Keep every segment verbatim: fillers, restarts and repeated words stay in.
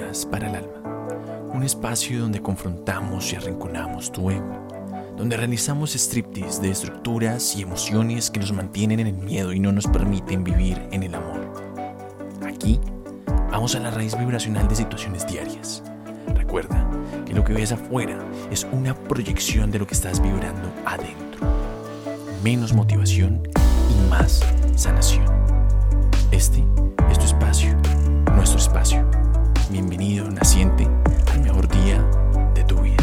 Vitaminas para el alma, un espacio donde confrontamos y arrinconamos tu ego, donde realizamos striptease de estructuras y emociones que nos mantienen en el miedo y no nos permiten vivir en el amor. Aquí vamos a la raíz vibracional de situaciones diarias. Recuerda que lo que ves afuera es una proyección de lo que estás vibrando adentro. Menos motivación y más sanación. Este es tu espacio, nuestro espacio. Bienvenido, naciente, al mejor día de tu vida.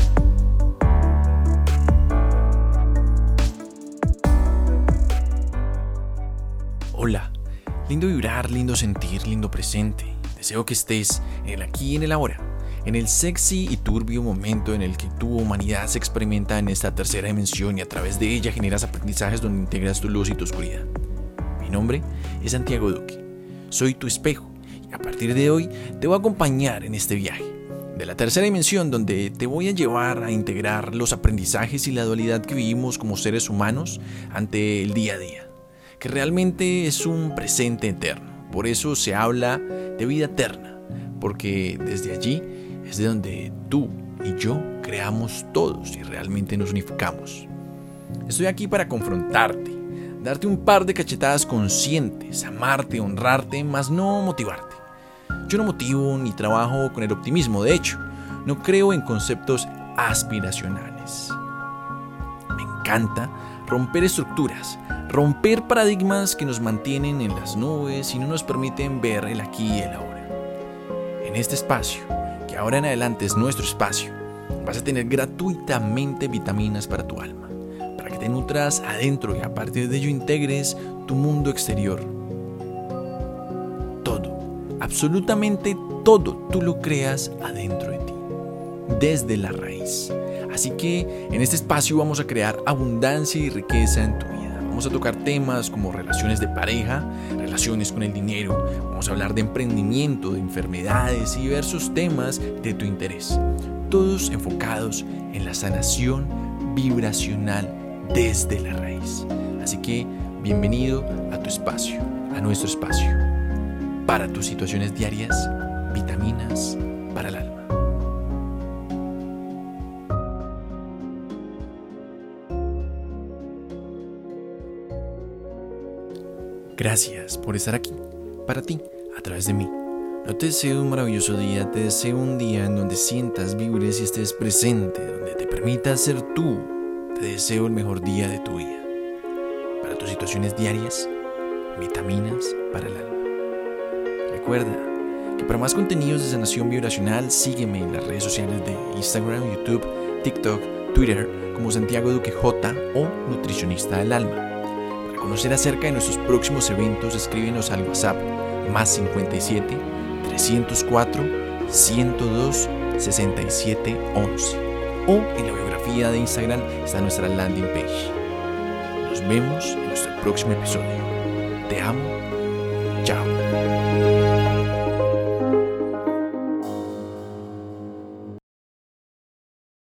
Hola, lindo vibrar, lindo sentir, lindo presente. Deseo que estés en el aquí y en el ahora, en el sexy y turbio momento en el que tu humanidad se experimenta en esta tercera dimensión y a través de ella generas aprendizajes donde integras tu luz y tu oscuridad. Mi nombre es Santiago Duque, soy tu espejo y a partir de hoy te voy a acompañar en este viaje de la tercera dimensión donde te voy a llevar a integrar los aprendizajes y la dualidad que vivimos como seres humanos ante el día a día, que realmente es un presente eterno. Por eso se habla de vida eterna, porque desde allí es de donde tú y yo creamos todos y realmente nos unificamos. Estoy aquí para confrontarte, darte un par de cachetadas conscientes, amarte, honrarte, mas no motivarte. Yo no motivo ni trabajo con el optimismo, de hecho, no creo en conceptos aspiracionales. Me encanta romper estructuras, romper paradigmas que nos mantienen en las nubes y no nos permiten ver el aquí y el ahora. En este espacio, que ahora en adelante es nuestro espacio, vas a tener gratuitamente vitaminas para tu alma, para que te nutras adentro y a partir de ello integres tu mundo exterior. Todo, absolutamente todo, tú lo creas adentro de ti, desde la raíz. Así que en este espacio vamos a crear abundancia y riqueza en tu vida. Vamos a tocar temas como relaciones de pareja, relaciones con el dinero. Vamos a hablar de emprendimiento, de enfermedades y diversos temas de tu interés. Todos enfocados en la sanación vibracional desde la raíz. Así que bienvenido a tu espacio, a nuestro espacio. Para tus situaciones diarias, vitaminas para el alma. Gracias por estar aquí, para ti, a través de mí. No te deseo un maravilloso día, te deseo un día en donde sientas, vibres y estés presente, donde te permitas ser tú. Te deseo el mejor día de tu vida. Para tus situaciones diarias, vitaminas para el alma. Recuerda que para más contenidos de sanación vibracional, sígueme en las redes sociales de Instagram, YouTube, TikTok, Twitter, como Santiago Duque J o Nutricionista del Alma. Para conocer acerca de nuestros próximos eventos, escríbenos al WhatsApp más cincuenta y siete, trescientos cuatro, ciento dos, sesenta y siete, once. O en la biografía de Instagram está nuestra landing page. Nos vemos en nuestro próximo episodio. Te amo. Chao.